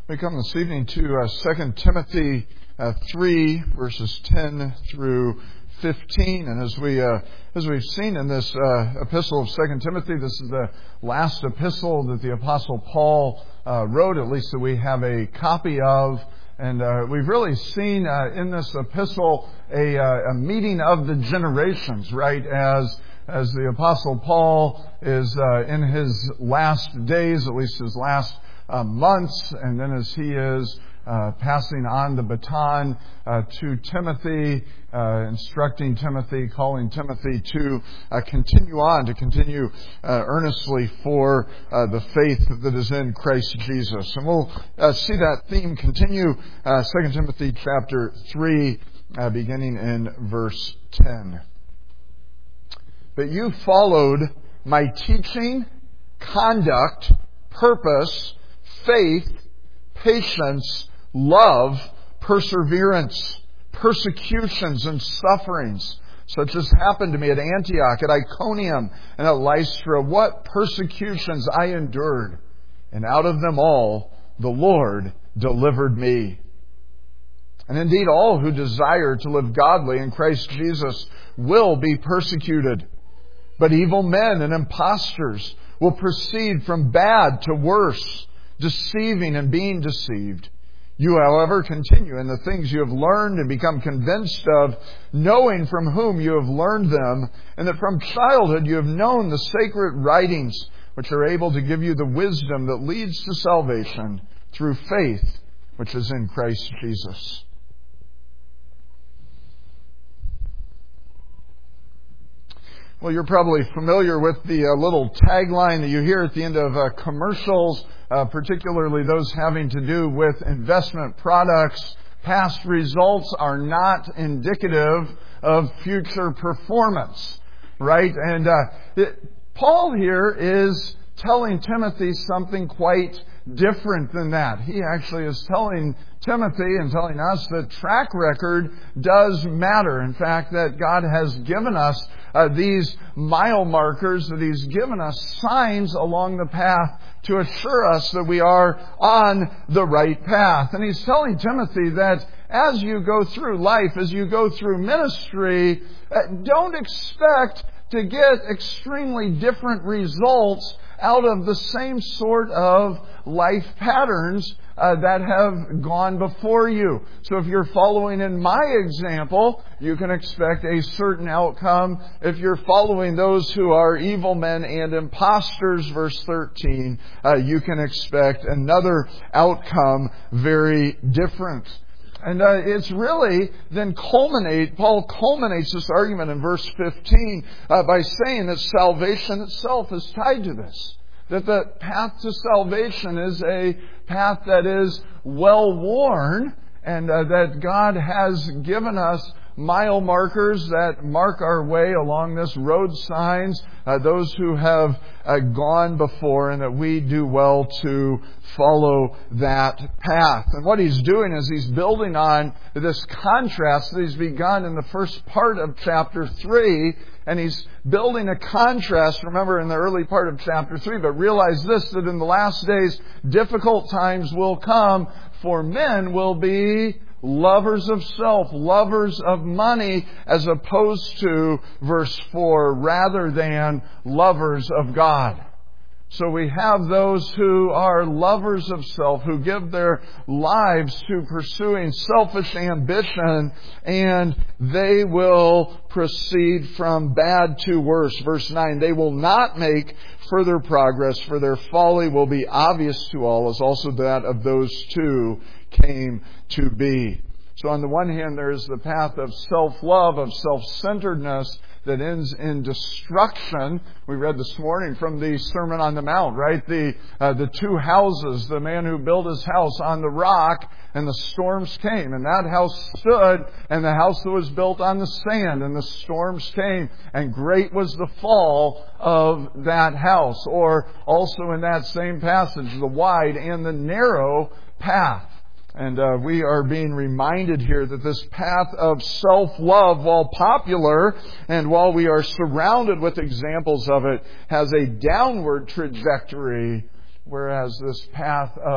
We come this evening to 2 Timothy 3, verses 10 through 15. And as we've seen in this epistle of 2 Timothy, this is the last epistle that the Apostle Paul wrote, at least that we have a copy of. And we've really seen in this epistle a meeting of the generations, right? As the Apostle Paul is in his last days, at least his last months, and then as he is passing on the baton to Timothy, instructing Timothy, calling Timothy to continue earnestly for the faith that is in Christ Jesus. And we'll see that theme continue, 2 Timothy chapter 3, beginning in verse 10. But you followed my teaching, conduct, purpose, faith, patience, love, perseverance, persecutions, and sufferings, such as happened to me at Antioch, at Iconium, and at Lystra. What persecutions I endured, and out of them all the Lord delivered me. And indeed, all who desire to live godly in Christ Jesus will be persecuted. But evil men and impostors will proceed from bad to worse, deceiving and being deceived. You, however, continue in the things you have learned and become convinced of, knowing from whom you have learned them, and that from childhood you have known the sacred writings, which are able to give you the wisdom that leads to salvation through faith, which is in Christ Jesus. Well, you're probably familiar with the little tagline that you hear at the end of commercials, particularly those having to do with investment products. Past results are not indicative of future performance, right? And Paul here is telling Timothy something quite different than that. He actually is telling Timothy and telling us that track record does matter. In fact, that God has given us these mile markers, that He's given us signs along the path to assure us that we are on the right path. And He's telling Timothy that as you go through life, as you go through ministry, don't expect to get extremely different results out of the same sort of life patterns that have gone before you. So if you're following in my example, you can expect a certain outcome. If you're following those who are evil men and impostors, verse 13, you can expect another outcome very different. And it's really then Paul culminates this argument in verse 15 by saying that salvation itself is tied to this. That the path to salvation is a path that is well worn, and that God has given us mile markers that mark our way along this road signs, those who have gone before, and that we do well to follow that path. And what he's doing is he's building on this contrast that he's begun in the first part of chapter 3, and he's building a contrast, remember, in the early part of chapter 3, but realize this, that in the last days, difficult times will come, for men will be lovers of self, lovers of money, as opposed to, verse 4, rather than lovers of God. So we have those who are lovers of self, who give their lives to pursuing selfish ambition, and they will proceed from bad to worse. Verse 9, they will not make further progress, for their folly will be obvious to all, as also that of those two came to be. So on the one hand, there is the path of self-love, of self-centeredness, that ends in destruction. We read this morning from the Sermon on the Mount, right? The two houses, the man who built his house on the rock, and the storms came, and that house stood, and the house that was built on the sand, and the storms came, and great was the fall of that house. Or also in that same passage, the wide and the narrow path. And we are being reminded here that this path of self-love, while popular and while we are surrounded with examples of it, has a downward trajectory, whereas this path of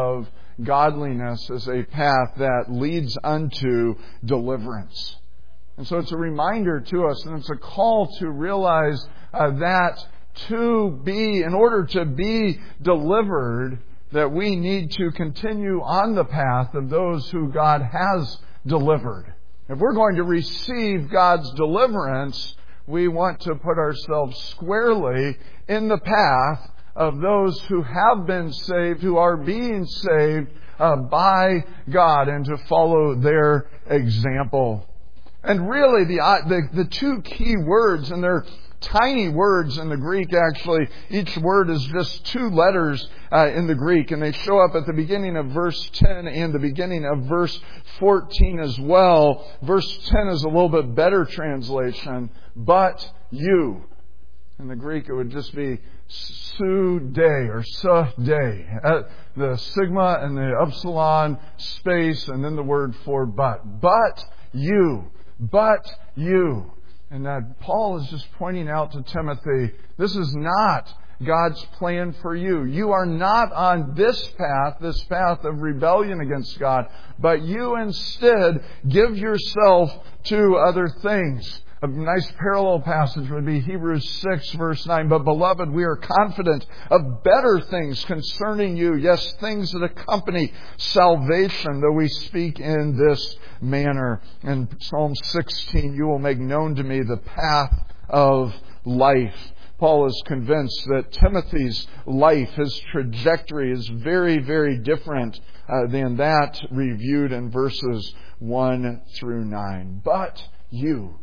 godliness as a path that leads unto deliverance. And so it's a reminder to us, and it's a call to realize that in order to be delivered, that we need to continue on the path of those who God has delivered. If we're going to receive God's deliverance, we want to put ourselves squarely in the path of those who have been saved, who are being saved by God, and to follow their example. And really, the two key words, and they're tiny words in the Greek, actually. Each word is just two letters in the Greek, and they show up at the beginning of verse 10 and the beginning of verse 14 as well. Verse 10 is a little bit better translation, but you. In the Greek, it would just be su de or su de. The sigma and the upsilon space, and then the word for but. But you. But you. And that Paul is just pointing out to Timothy, this is not God's plan for you. You are not on this path of rebellion against God, but you instead give yourself to other things. A nice parallel passage would be Hebrews 6 verse 9. But beloved, we are confident of better things concerning you. Yes, things that accompany salvation, though we speak in this manner. In Psalm 16, you will make known to me the path of life. Paul is convinced that Timothy's life, his trajectory, is very, very different than that reviewed in verses 1 through 9. But you.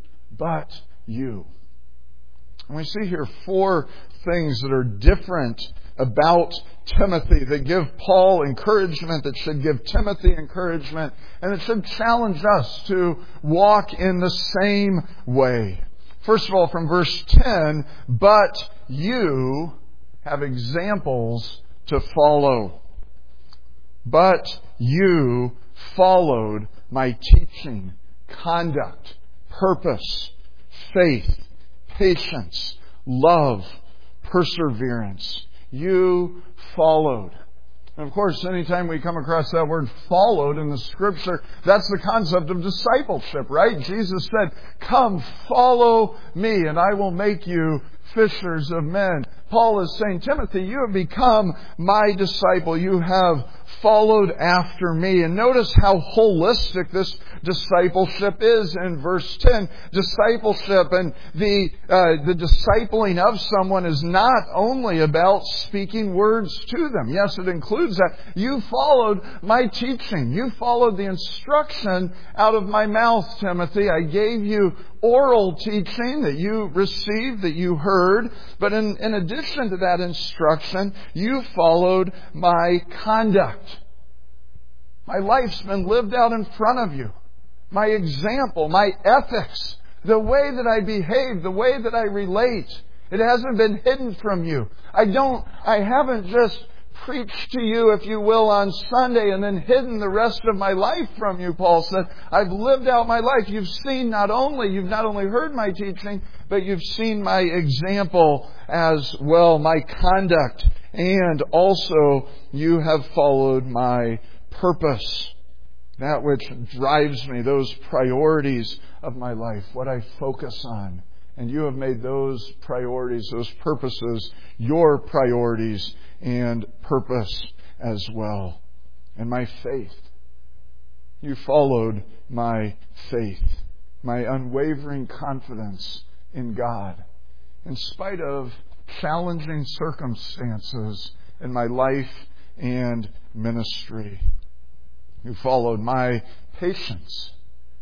And we see here four things that are different about Timothy that give Paul encouragement, that should give Timothy encouragement, and it should challenge us to walk in the same way. First of all, from verse 10, but you have examples to follow. But you followed my teaching, conduct, purpose, faith, patience, love, perseverance. You followed. And of course, anytime we come across that word followed in the Scripture, that's the concept of discipleship, right? Jesus said, come, follow me, and I will make you fishers of men. Paul is saying, Timothy, you have become my disciple. You have followed after me. And notice how holistic this discipleship is in verse 10. Discipleship and the discipling of someone is not only about speaking words to them. Yes, it includes that. You followed my teaching. You followed the instruction out of my mouth, Timothy. I gave you oral teaching that you received, that you heard. But in addition to that instruction, you followed my conduct. My life's been lived out in front of you. My example, my ethics, the way that I behave, the way that I relate. It hasn't been hidden from you. I haven't just preached to you, if you will, on Sunday and then hidden the rest of my life from you, Paul said. I've lived out my life. You've not only heard my teaching, but you've seen my example as well, my conduct. And also you have followed my purpose. That which drives me, those priorities of my life, what I focus on. And you have made those priorities, those purposes, your priorities and purpose as well. And my faith. You followed my faith, my unwavering confidence in God. In spite of challenging circumstances in my life and ministry. You followed my patience.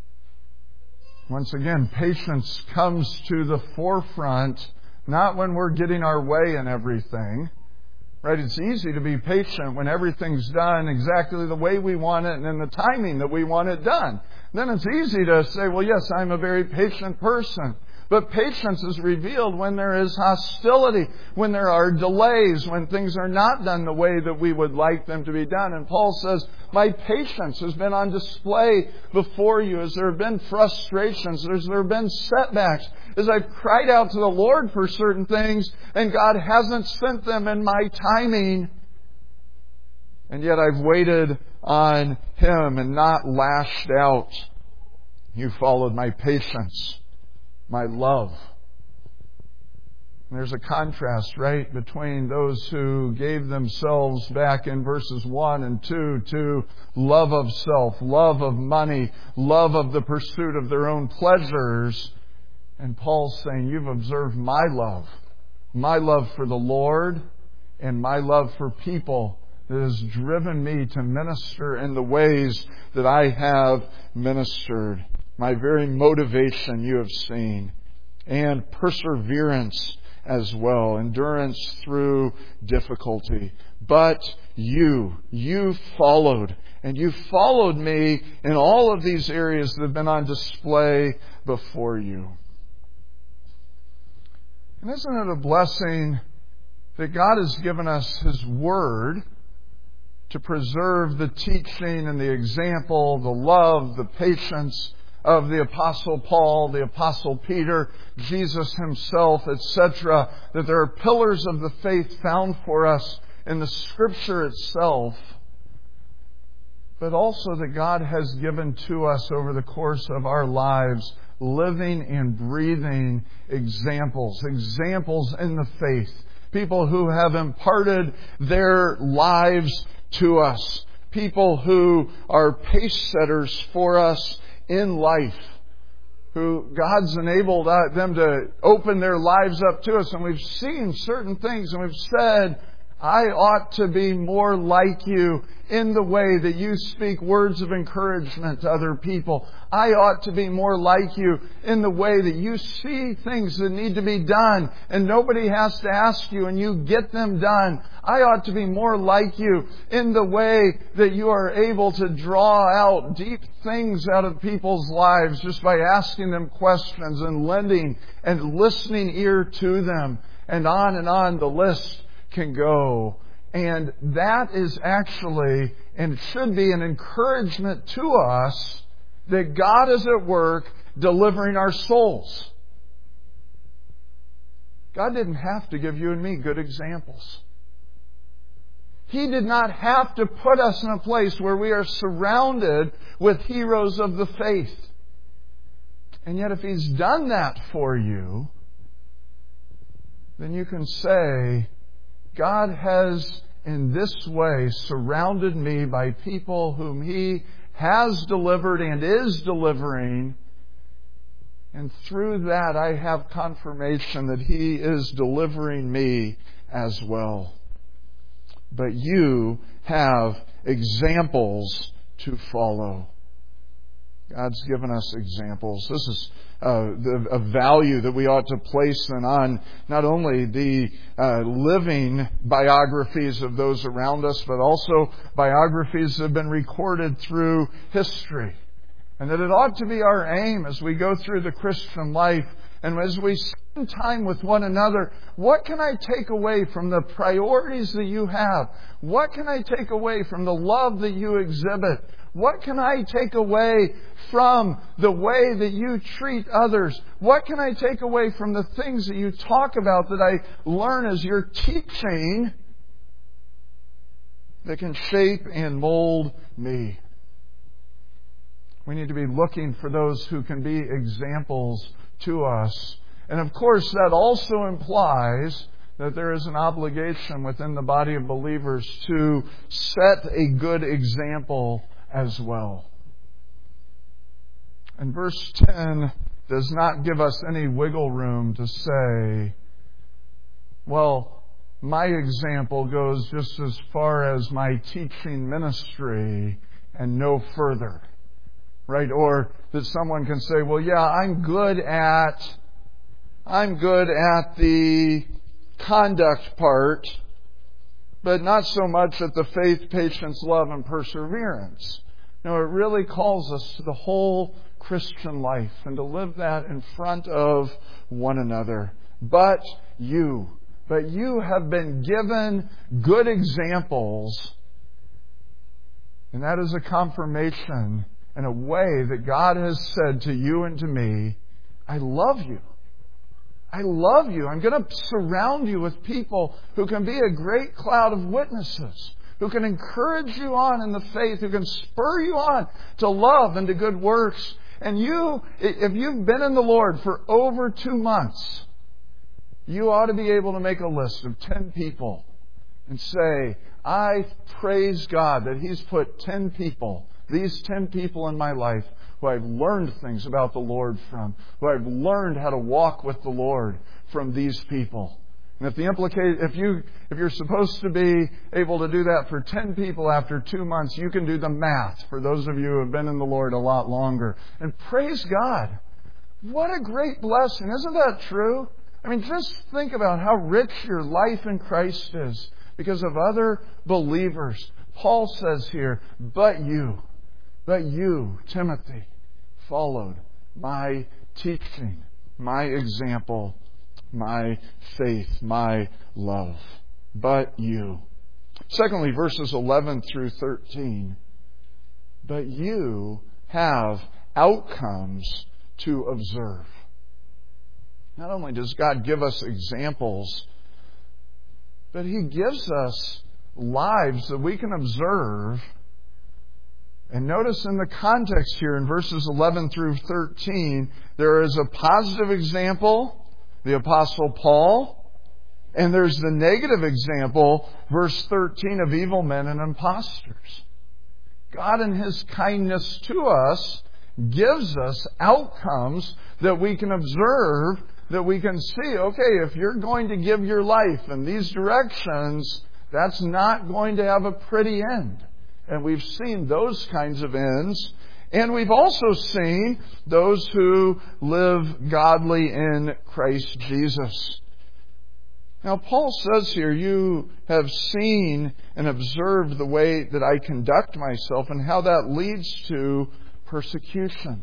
Once again, patience comes to the forefront, not when we're getting our way in everything. Right? It's easy to be patient when everything's done exactly the way we want it and in the timing that we want it done. Then it's easy to say, well, yes, I'm a very patient person. But patience is revealed when there is hostility, when there are delays, when things are not done the way that we would like them to be done. And Paul says, my patience has been on display before you as there have been frustrations, as there have been setbacks, as I've cried out to the Lord for certain things and God hasn't sent them in my timing. And yet I've waited on Him and not lashed out. You followed my patience, my love. And there's a contrast, right, between those who gave themselves back in verses 1 and 2 to love of self, love of money, love of the pursuit of their own pleasures. And Paul's saying, you've observed my love for the Lord and my love for people that has driven me to minister in the ways that I have ministered. My very motivation you have seen. And perseverance as well. Endurance through difficulty. But you followed. And you followed me in all of these areas that have been on display before you. And isn't it a blessing that God has given us His Word to preserve the teaching and the example, the love, the patience of the Apostle Paul, the Apostle Peter, Jesus Himself, etc., that there are pillars of the faith found for us in the Scripture itself, but also that God has given to us over the course of our lives living and breathing examples in the faith. People who have imparted their lives to us. People who are pace setters for us in life. Who God's enabled them to open their lives up to us. And we've seen certain things and we've said, I ought to be more like you in the way that you speak words of encouragement to other people. I ought to be more like you in the way that you see things that need to be done and nobody has to ask you and you get them done. I ought to be more like you in the way that you are able to draw out deep things out of people's lives just by asking them questions and lending and listening ear to them. And on the list can go. And that is actually, and should be, an encouragement to us that God is at work delivering our souls. God didn't have to give you and me good examples. He did not have to put us in a place where we are surrounded with heroes of the faith. And yet if He's done that for you, then you can say, God has in this way surrounded me by people whom He has delivered and is delivering. And through that I have confirmation that He is delivering me as well. But you have examples to follow. God's given us examples. This is a value that we ought to place then on not only the living biographies of those around us, but also biographies that have been recorded through history. And that it ought to be our aim as we go through the Christian life and as we spend time with one another. What can I take away from the priorities that you have? What can I take away from the love that you exhibit? What can I take away from the way that you treat others? What can I take away from the things that you talk about that I learn as you're teaching that can shape and mold me? We need to be looking for those who can be examples to us. And of course, that also implies that there is an obligation within the body of believers to set a good example as well. And verse 10 does not give us any wiggle room to say, well, my example goes just as far as my teaching ministry and no further. Right? Or that someone can say, well, yeah, I'm good at the conduct part, but not so much at the faith, patience, love, and perseverance. No, it really calls us to the whole Christian life and to live that in front of one another. But you have been given good examples, and that is a confirmation in a way that God has said to you and to me, I love you. I love you. I'm going to surround you with people who can be a great cloud of witnesses, who can encourage you on in the faith, who can spur you on to love and to good works. And you, if you've been in the Lord for over 2 months, you ought to be able to make a list of 10 people and say, I praise God that He's put 10 people, these 10 people in my life who I've learned things about the Lord from, who I've learned how to walk with the Lord from these people. And if you're supposed to be able to do that for 10 people after 2 months, you can do the math for those of you who have been in the Lord a lot longer. And praise God. What a great blessing. Isn't that true? I mean, just think about how rich your life in Christ is because of other believers. Paul says here, but you, Timothy, followed my teaching, my example, my faith, my love. But you. Secondly, verses 11 through 13. But you have outcomes to observe. Not only does God give us examples, but He gives us lives that we can observe. And notice in the context here in verses 11 through 13, there is a positive example, the Apostle Paul, and there's the negative example, verse 13, of evil men and impostors. God in His kindness to us gives us outcomes that we can observe, that we can see, okay, if you're going to give your life in these directions, that's not going to have a pretty end. And we've seen those kinds of ends. And we've also seen those who live godly in Christ Jesus. Now, Paul says here, you have seen and observed the way that I conduct myself and how that leads to persecution.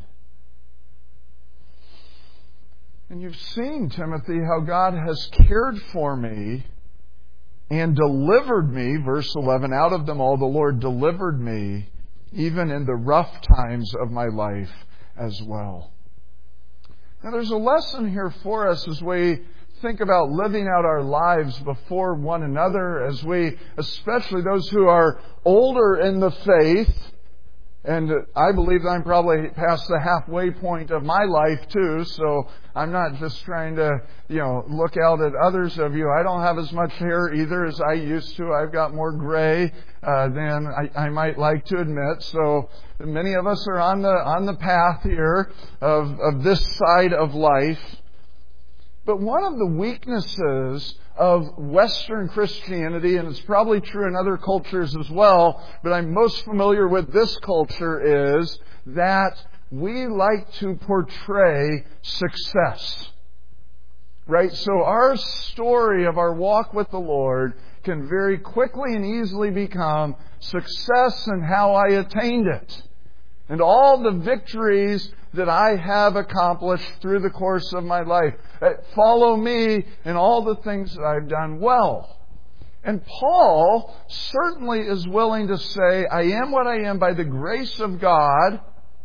And you've seen, Timothy, how God has cared for me and delivered me, verse 11, out of them all the Lord delivered me, even in the rough times of my life as well. Now there's a lesson here for us as we think about living out our lives before one another, as we, especially those who are older in the faith, and I believe that I'm probably past the halfway point of my life too, so I'm not just trying to, look out at others of you. I don't have as much hair either as I used to. I've got more gray than I might like to admit. So many of us are on the path here of this side of life. But one of the weaknesses of Western Christianity, and it's probably true in other cultures as well, but I'm most familiar with this culture, is that we like to portray success. Right? So our story of our walk with the Lord can very quickly and easily become success and how I attained it. And all the victories that I have accomplished through the course of my life. Follow me in all the things that I've done well. And Paul certainly is willing to say, I am what I am by the grace of God.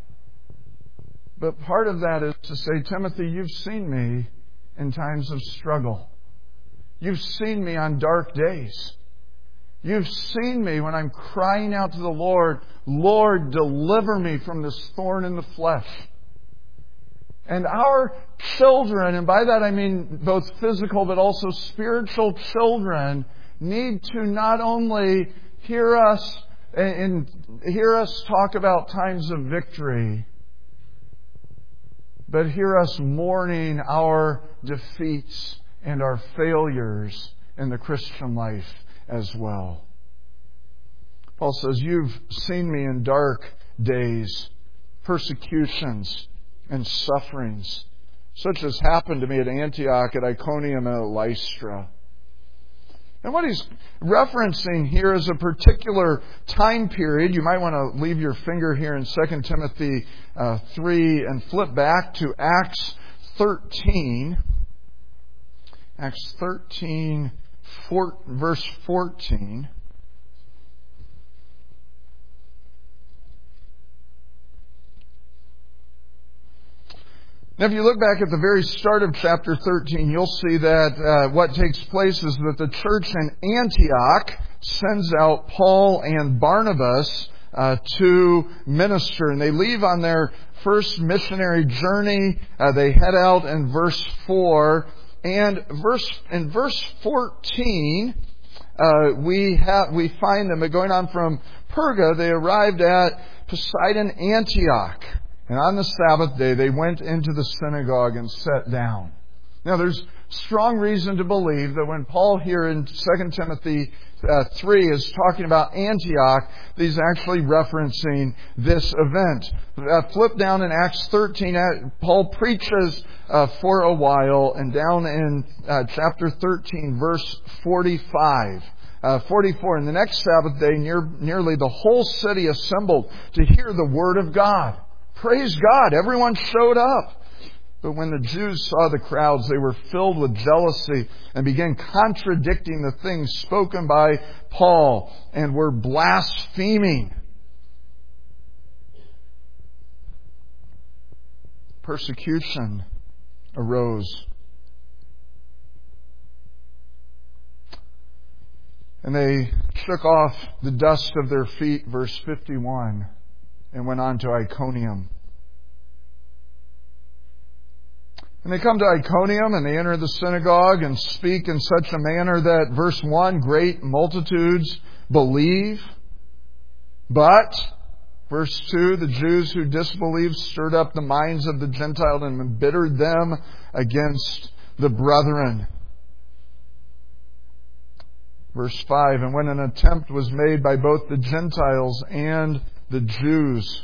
But part of that is to say, Timothy, you've seen me in times of struggle. You've seen me on dark days. You've seen me when I'm crying out to the Lord, Lord, deliver me from this thorn in the flesh. And our children, and by that I mean both physical but also spiritual children, need to not only hear us talk about times of victory, but hear us mourning our defeats and our failures in the Christian life as well. Paul says, you've seen me in dark days, persecutions, and sufferings, such as happened to me at Antioch, at Iconium, and at Lystra. And what he's referencing here is a particular time period. You might want to leave your finger here in 2 Timothy 3 and flip back to Acts 13. Acts 13, verse 14. Now, if you look back at the very start of chapter 13, you'll see that what takes place is that the church in Antioch, sends out Paul and Barnabas to minister. And they leave on their first missionary journey. They head out in verse 4. And in verse 14, we find them going on from Perga. They arrived at Pisidian Antioch. And on the Sabbath day, they went into the synagogue and sat down. Now, there's strong reason to believe that when Paul here in 2 Timothy 3 is talking about Antioch, he's actually referencing this event. Flip down in Acts 13. Paul preaches for a while, and down in chapter 13, verse 45. 44. And the next Sabbath day, nearly the whole city assembled to hear the word of God. Praise God. Everyone showed up. But when the Jews saw the crowds, they were filled with jealousy and began contradicting the things spoken by Paul and were blaspheming. Persecution arose. And they shook off the dust of their feet, verse 51, and went on to Iconium. And they come to Iconium and they enter the synagogue and speak in such a manner that, verse 1, great multitudes believe. But, verse 2, the Jews who disbelieved stirred up the minds of the Gentiles and embittered them against the brethren. Verse 5, and when an attempt was made by both the Gentiles and the Jews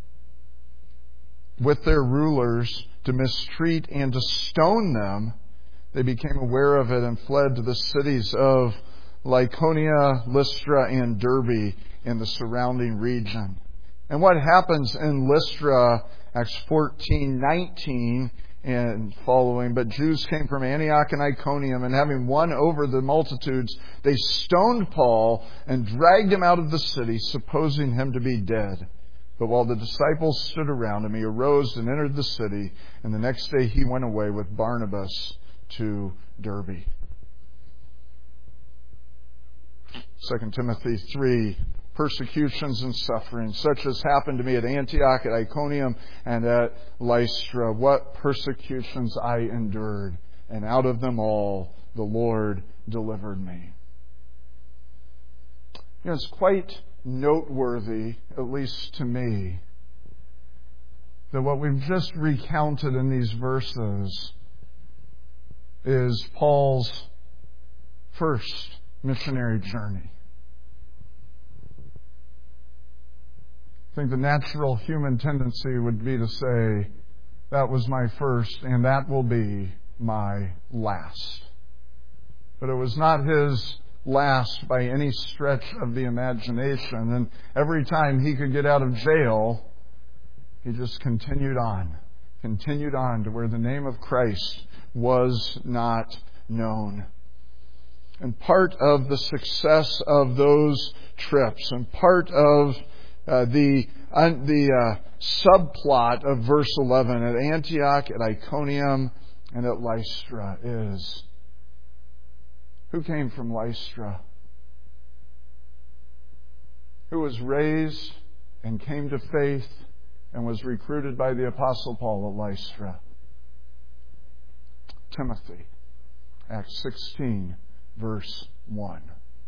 with their rulers to mistreat and to stone them, they became aware of it and fled to the cities of Lycaonia, Lystra, and Derbe in the surrounding region. And what happens in Lystra, Acts 14:19 and following, but Jews came from Antioch and Iconium, and having won over the multitudes, they stoned Paul and dragged him out of the city, supposing him to be dead. But while the disciples stood around him, he arose and entered the city, and the next day he went away with Barnabas to Derbe. 2 Timothy 3, persecutions and sufferings, such as happened to me at Antioch, at Iconium, and at Lystra. What persecutions I endured, and out of them all the Lord delivered me. You know, it's quite noteworthy, at least to me, that what we've just recounted in these verses is Paul's first missionary journey. I think the natural human tendency would be to say, that was my first and that will be my last. But it was not his last by any stretch of the imagination. And every time he could get out of jail, he just continued on to where the name of Christ was not known. And part of the success of those trips, and part of the subplot of verse 11 at Antioch, at Iconium, and at Lystra is, who came from Lystra? Who was raised and came to faith and was recruited by the Apostle Paul at Lystra? Timothy. Acts 16, verse 1.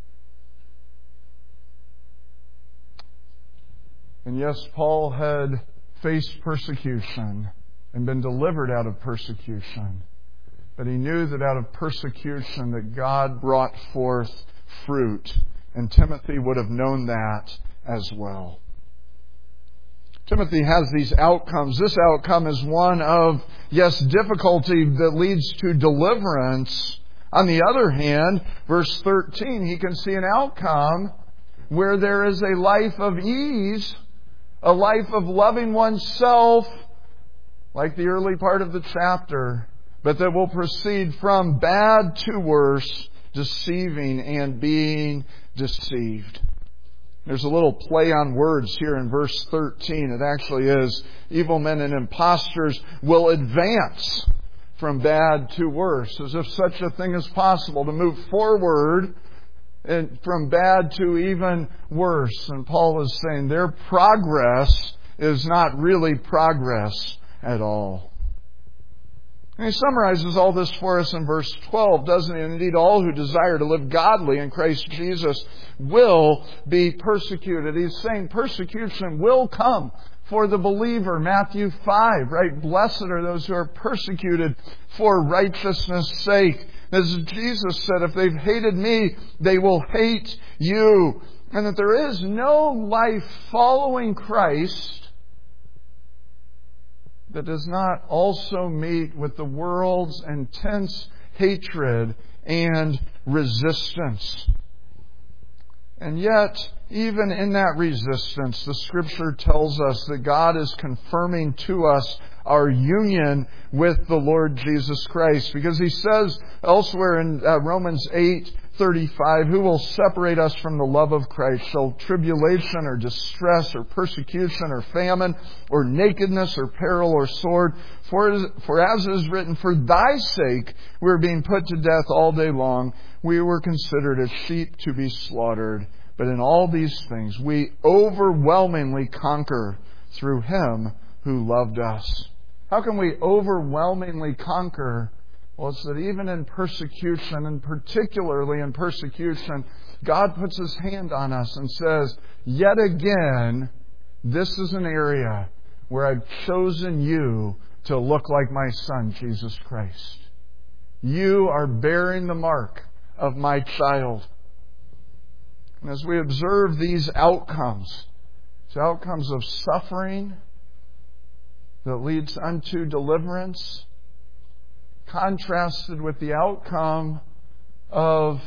And yes, Paul had faced persecution and been delivered out of persecution. But he knew that out of persecution that God brought forth fruit. And Timothy would have known that as well. Timothy has these outcomes. This outcome is one of, yes, difficulty that leads to deliverance. On the other hand, verse 13, he can see an outcome where there is a life of ease, a life of loving oneself, like the early part of the chapter, but that will proceed from bad to worse, deceiving and being deceived. There's a little play on words here in verse 13. It actually is, evil men and impostors will advance from bad to worse, as if such a thing is possible, to move forward and from bad to even worse. And Paul is saying their progress is not really progress at all. And he summarizes all this for us in verse 12, doesn't he? Indeed, all who desire to live godly in Christ Jesus will be persecuted. He's saying persecution will come for the believer. Matthew 5, right? Blessed are those who are persecuted for righteousness' sake. As Jesus said, if they've hated me, they will hate you. And that there is no life following Christ that does not also meet with the world's intense hatred and resistance. And yet, even in that resistance, the Scripture tells us that God is confirming to us our union with the Lord Jesus Christ. Because He says elsewhere in Romans 8:35, who will separate us from the love of Christ? Shall tribulation or distress or persecution or famine or nakedness or peril or sword? For as it is written, for thy sake we are being put to death all day long. We were considered as sheep to be slaughtered. But in all these things we overwhelmingly conquer through Him who loved us. How can we overwhelmingly conquer? Well, it's that even in persecution, and particularly in persecution, God puts His hand on us and says, yet again, this is an area where I've chosen you to look like my Son, Jesus Christ. You are bearing the mark of my child. And as we observe these outcomes, it's outcomes of suffering that leads unto deliverance, contrasted with the outcome of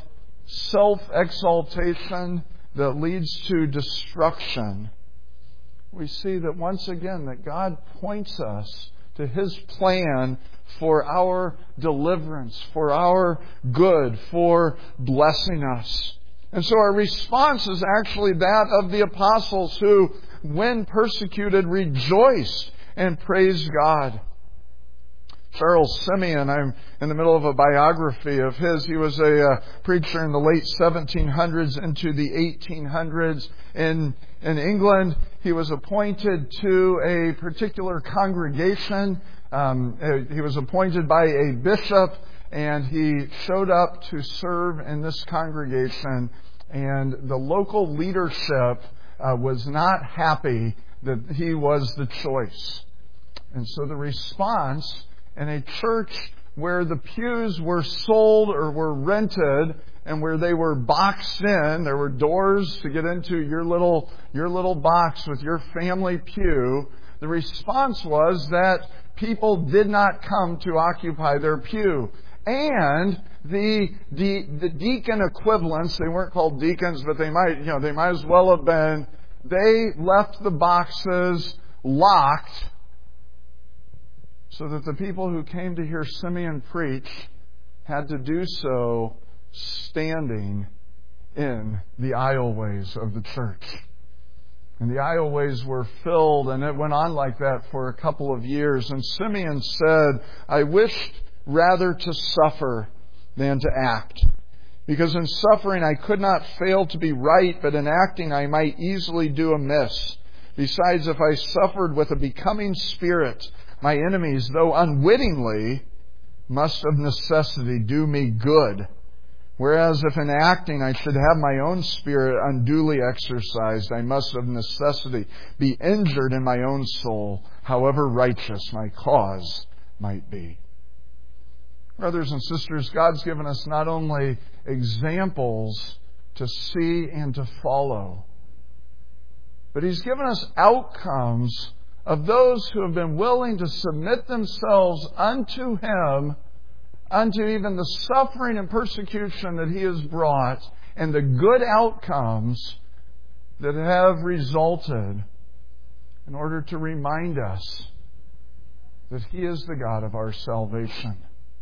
self-exaltation that leads to destruction, we see that once again that God points us to His plan for our deliverance, for our good, for blessing us. And so our response is actually that of the apostles who, when persecuted, rejoiced and praised God. Charles Simeon, I'm in the middle of a biography of his. He was a preacher in the late 1700s into the 1800s in England. He was appointed to a particular congregation. He was appointed by a bishop, and he showed up to serve in this congregation. And the local leadership was not happy that he was the choice. And so the response in a church where the pews were sold or were rented and where they were boxed in, there were doors to get into your little box with your family pew, the response was that people did not come to occupy their pew. And the deacon equivalents, they weren't called deacons, but they might as well have been, they left the boxes locked so that the people who came to hear Simeon preach had to do so standing in the aisleways of the church. And the aisleways were filled, and it went on like that for a couple of years. And Simeon said, I wished rather to suffer than to act, because in suffering I could not fail to be right, but in acting I might easily do amiss. Besides, if I suffered with a becoming spirit, my enemies, though unwittingly, must of necessity do me good. Whereas if in acting I should have my own spirit unduly exercised, I must of necessity be injured in my own soul, however righteous my cause might be. Brothers and sisters, God's given us not only examples to see and to follow, but He's given us outcomes of those who have been willing to submit themselves unto Him, unto even the suffering and persecution that He has brought, and the good outcomes that have resulted, in order to remind us that He is the God of our salvation.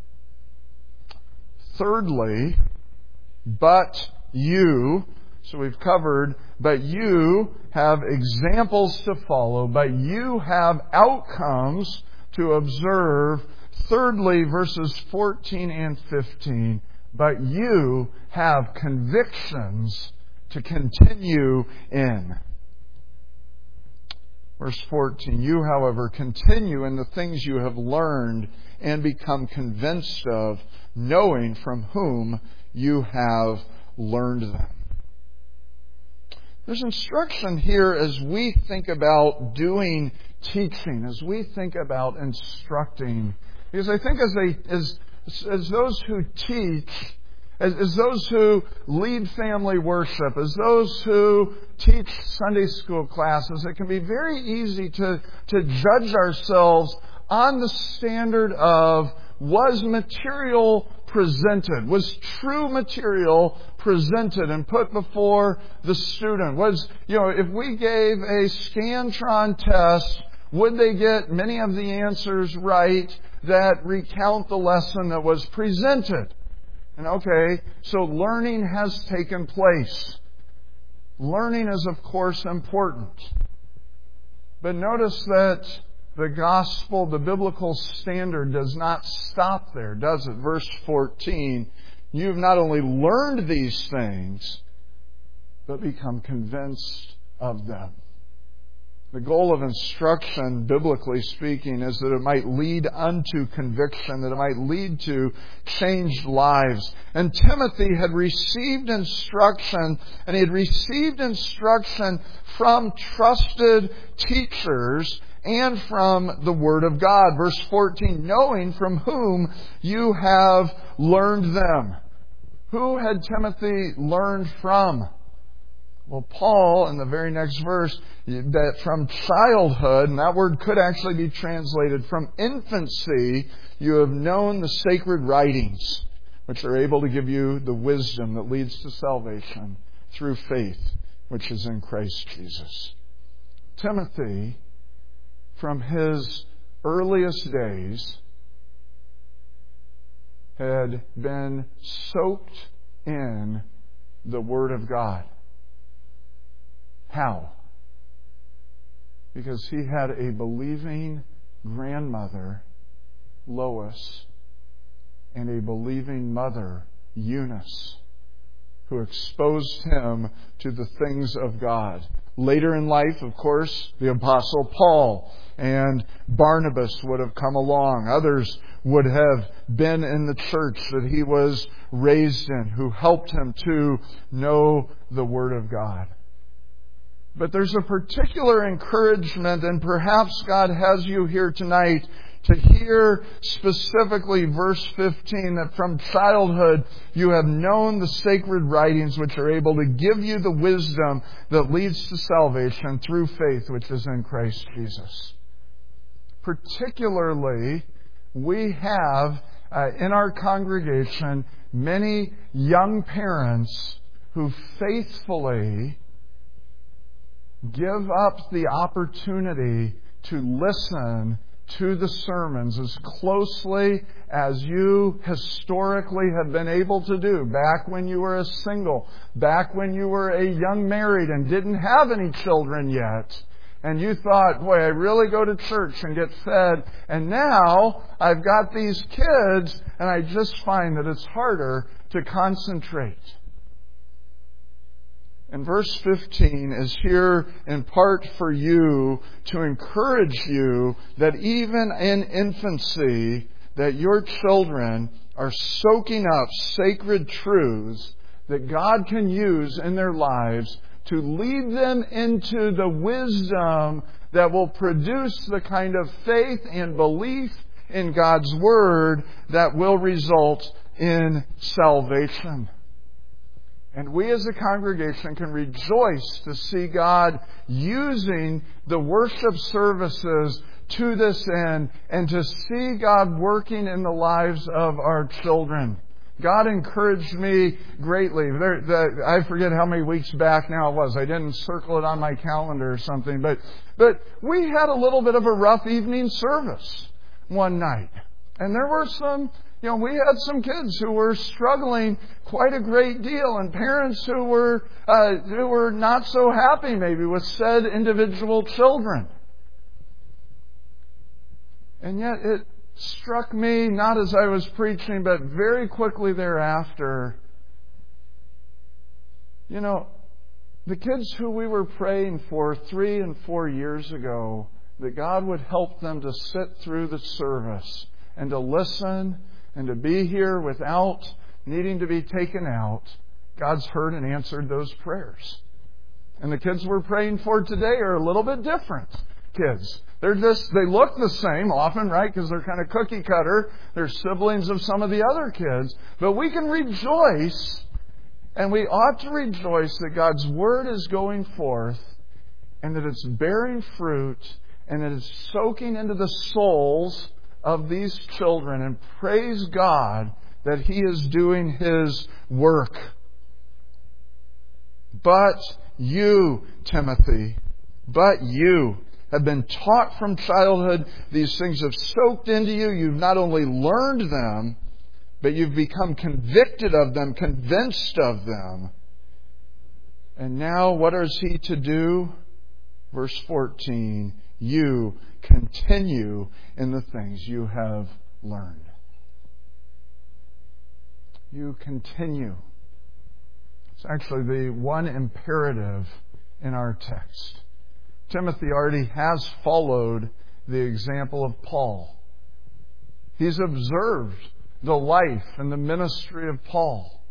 Thirdly, but you, so we've covered, but you have examples to follow, but you have outcomes to observe. Thirdly, verses 14 and 15, but you have convictions to continue in. Verse 14, you, however, continue in the things you have learned and become convinced of, knowing from whom you have learned them. There's instruction here as we think about doing teaching, as we think about instructing. Because I think as those who teach, as those who lead family worship, as those who teach Sunday school classes, it can be very easy to judge ourselves on the standard of, was material presented? Was true material presented and put before the student? If we gave a Scantron test, would they get many of the answers right that recount the lesson that was presented? And so learning has taken place. Learning is, of course, important. But notice that the gospel, the biblical standard, does not stop there, does it? Verse 14, you've not only learned these things, but become convinced of them. The goal of instruction, biblically speaking, is that it might lead unto conviction, that it might lead to changed lives. And Timothy had received instruction, and he had received instruction from trusted teachers and from the Word of God. Verse 14, knowing from whom you have learned them. Who had Timothy learned from? Well, Paul, in the very next verse, that from childhood, and that word could actually be translated from infancy, you have known the sacred writings, which are able to give you the wisdom that leads to salvation through faith, which is in Christ Jesus. Timothy, from his earliest days, had been soaked in the Word of God. How? Because he had a believing grandmother, Lois, and a believing mother, Eunice, who exposed him to the things of God. Later in life, of course, the Apostle Paul and Barnabas would have come along. Others would have been in the church that he was raised in, who helped him to know the Word of God. But there's a particular encouragement, and perhaps God has you here tonight to hear specifically verse 15, that from childhood you have known the sacred writings which are able to give you the wisdom that leads to salvation through faith which is in Christ Jesus. Particularly, we have in our congregation many young parents who faithfully give up the opportunity to listen to the sermons as closely as you historically have been able to do back when you were a single, back when you were a young married and didn't have any children yet. And you thought, boy, I really go to church and get fed. And now I've got these kids and I just find that it's harder to concentrate. And verse 15 is here in part for you to encourage you that even in infancy, that your children are soaking up sacred truths that God can use in their lives to lead them into the wisdom that will produce the kind of faith and belief in God's Word that will result in salvation. And we as a congregation can rejoice to see God using the worship services to this end and to see God working in the lives of our children. God encouraged me greatly. I forget how many weeks back now it was. I didn't circle it on my calendar or something. But we had a little bit of a rough evening service one night. And there were we had some kids who were struggling quite a great deal, and parents who were not so happy maybe with said individual children. And yet it struck me, not as I was preaching, but very quickly thereafter. You know, the kids who we were praying for 3 and 4 years ago, that God would help them to sit through the service and to listen and to be here without needing to be taken out, God's heard and answered those prayers. And the kids we're praying for today are a little bit different kids. They look the same often, right? Because they're kind of cookie cutter. They're siblings of some of the other kids. But we can rejoice, and we ought to rejoice that God's Word is going forth and that it's bearing fruit and that it's soaking into the souls of these children. And praise God that He is doing His work. But you, Timothy, have been taught from childhood. These things have soaked into you. You've not only learned them, but you've become convicted of them, convinced of them. And now what is he to do? Verse 14, you continue in the things you have learned. You continue. It's actually the one imperative in our text. Timothy already has followed the example of Paul. He's observed the life and the ministry of Paul.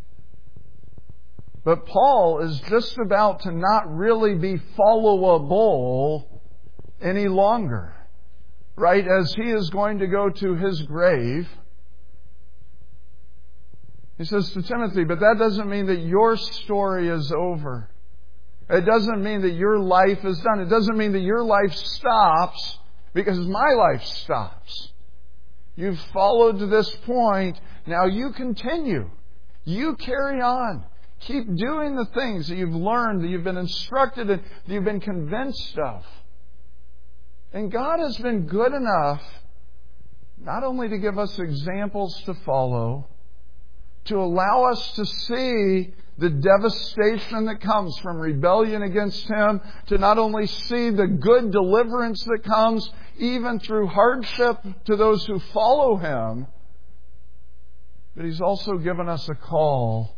But Paul is just about to not really be followable any longer. Right? As he is going to go to his grave, he says to Timothy, but that doesn't mean that your story is over. It doesn't mean that your life is done. It doesn't mean that your life stops because my life stops. You've followed to this point. Now you continue. You carry on. Keep doing the things that you've learned, that you've been instructed in, that you've been convinced of. And God has been good enough not only to give us examples to follow, to allow us to see the devastation that comes from rebellion against Him, to not only see the good deliverance that comes even through hardship to those who follow Him, but He's also given us a call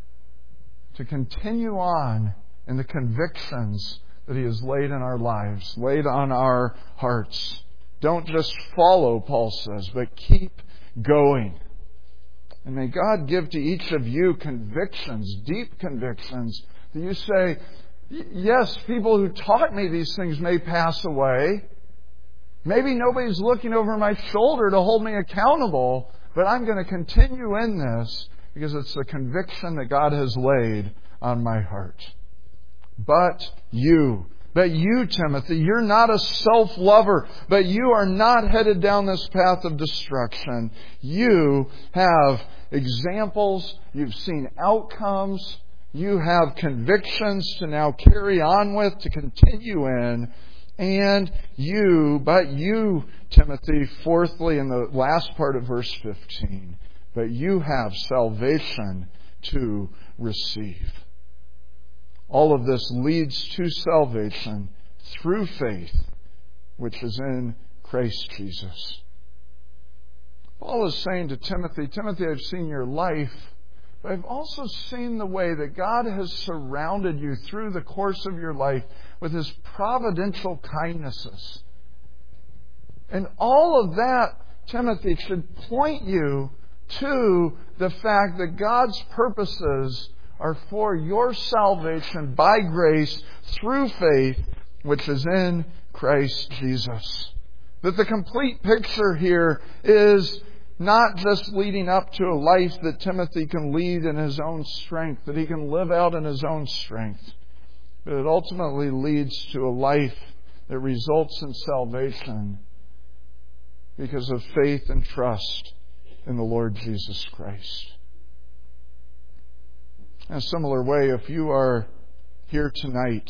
to continue on in the convictions that He has laid in our lives, laid on our hearts. Don't just follow, Paul says, but keep going. And may God give to each of you convictions, deep convictions, that you say, yes, people who taught me these things may pass away. Maybe nobody's looking over my shoulder to hold me accountable, but I'm going to continue in this because it's the conviction that God has laid on my heart. But you, Timothy, you're not a self-lover, but you are not headed down this path of destruction. You have examples, you've seen outcomes, you have convictions to now carry on with, to continue in. And you, Timothy, fourthly, in the last part of verse 15, but you have salvation to receive. All of this leads to salvation through faith, which is in Christ Jesus. Paul is saying to Timothy, I've seen your life, but I've also seen the way that God has surrounded you through the course of your life with His providential kindnesses. And all of that, Timothy, should point you to the fact that God's purposes are for your salvation by grace through faith, which is in Christ Jesus. That the complete picture here is not just leading up to a life that Timothy can lead in his own strength, that he can live out in his own strength, but it ultimately leads to a life that results in salvation because of faith and trust in the Lord Jesus Christ. In a similar way, if you are here tonight,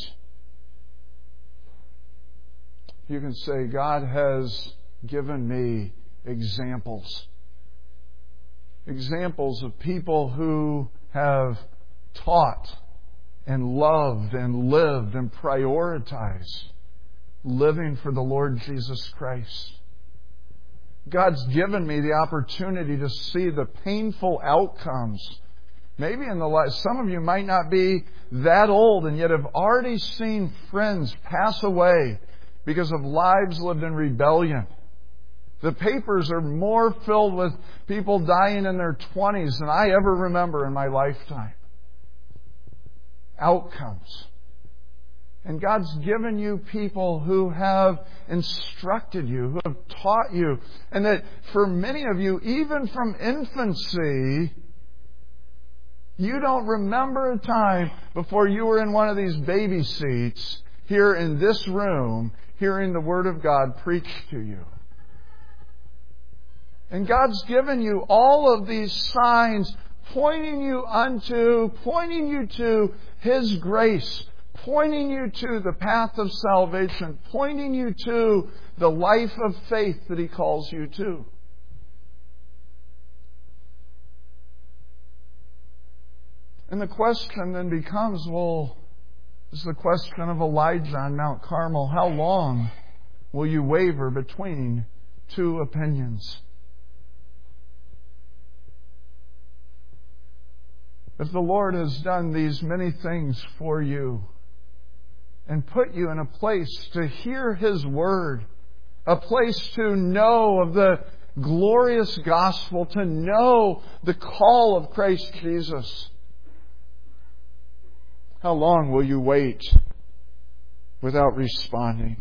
you can say, God has given me examples. Examples of people who have taught and loved and lived and prioritized living for the Lord Jesus Christ. God's given me the opportunity to see the painful outcomes. Maybe in the life, some of you might not be that old and yet have already seen friends pass away because of lives lived in rebellion. The papers are more filled with people dying in their 20s than I ever remember in my lifetime. Outcomes. And God's given you people who have instructed you, who have taught you, and that for many of you, even from infancy, you don't remember a time before you were in one of these baby seats here in this room, hearing the Word of God preached to you. And God's given you all of these signs pointing you to His grace, pointing you to the path of salvation, pointing you to the life of faith that He calls you to. And the question then becomes, is the question of Elijah on Mount Carmel. How long will you waver between two opinions? If the Lord has done these many things for you and put you in a place to hear His Word, a place to know of the glorious gospel, to know the call of Christ Jesus, how long will you wait without responding?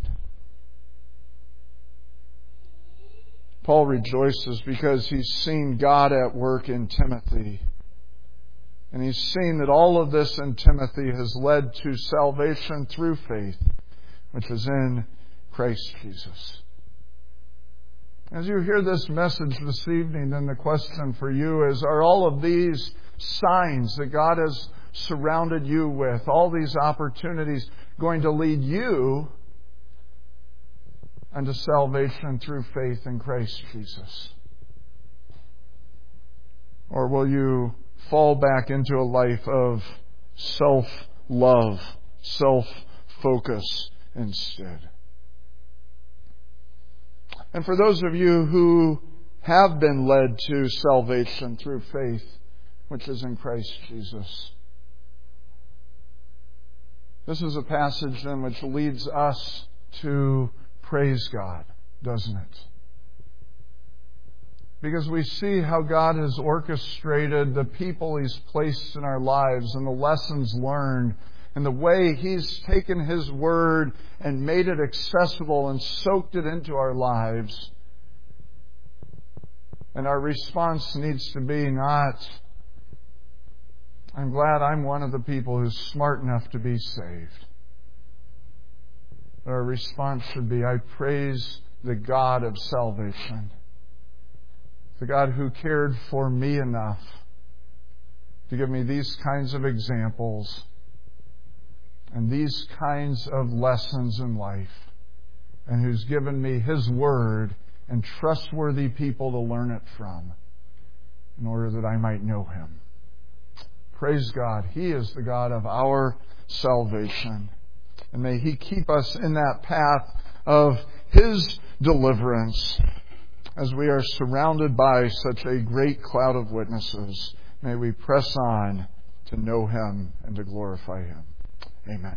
Paul rejoices because he's seen God at work in Timothy. And he's seen that all of this in Timothy has led to salvation through faith, which is in Christ Jesus. As you hear this message this evening, then the question for you is, are all of these signs that God has surrounded you with, all these opportunities, going to lead you unto salvation through faith in Christ Jesus? Or will you fall back into a life of self-love, self-focus instead? And for those of you who have been led to salvation through faith, which is in Christ Jesus, this is a passage then which leads us to praise God, doesn't it? Because we see how God has orchestrated the people He's placed in our lives and the lessons learned and the way He's taken His Word and made it accessible and soaked it into our lives. And our response needs to be not, I'm glad I'm one of the people who's smart enough to be saved. But our response should be, I praise the God of salvation. The God who cared for me enough to give me these kinds of examples and these kinds of lessons in life, and who's given me His Word and trustworthy people to learn it from in order that I might know Him. Praise God. He is the God of our salvation. And may He keep us in that path of His deliverance as we are surrounded by such a great cloud of witnesses. May we press on to know Him and to glorify Him. Amen.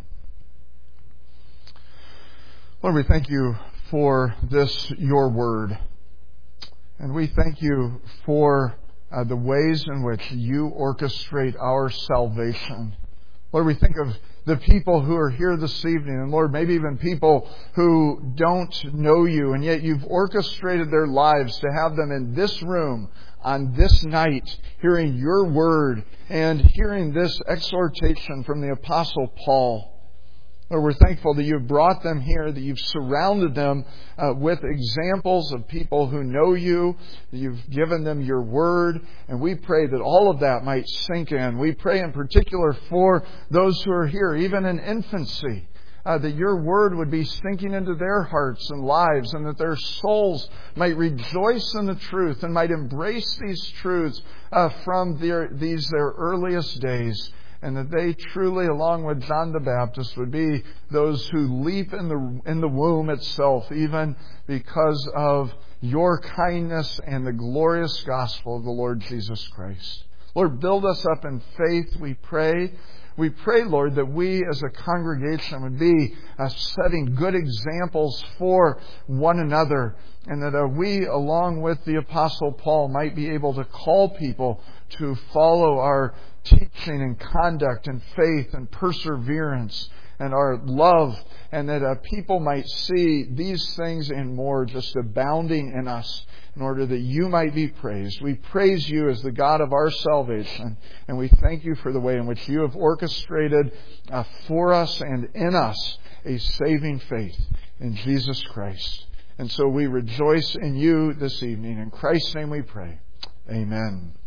Lord, we thank You for this, Your Word. And we thank You for the ways in which You orchestrate our salvation. Lord, we think of the people who are here this evening, and Lord, maybe even people who don't know You, and yet You've orchestrated their lives to have them in this room on this night, hearing Your Word and hearing this exhortation from the Apostle Paul. Lord, we're thankful that You've brought them here, that You've surrounded them with examples of people who know You, that You've given them Your Word, and we pray that all of that might sink in. We pray in particular for those who are here, even in infancy, that Your Word would be sinking into their hearts and lives, and that their souls might rejoice in the truth and might embrace these truths from their earliest days. and that they truly, along with John the Baptist, would be those who leap in the womb itself, even because of your kindness and the glorious gospel of the Lord Jesus Christ. Lord, build us up in faith, we pray. We pray, Lord, that we as a congregation would be setting good examples for one another, and that we, along with the Apostle Paul, might be able to call people to follow our teaching and conduct and faith and perseverance and our love, and that people might see these things and more just abounding in us, in order that you might be praised. We praise you as the God of our salvation, and we thank you for the way in which you have orchestrated for us and in us a saving faith in Jesus Christ. And so we rejoice in you this evening. In Christ's name we pray. Amen.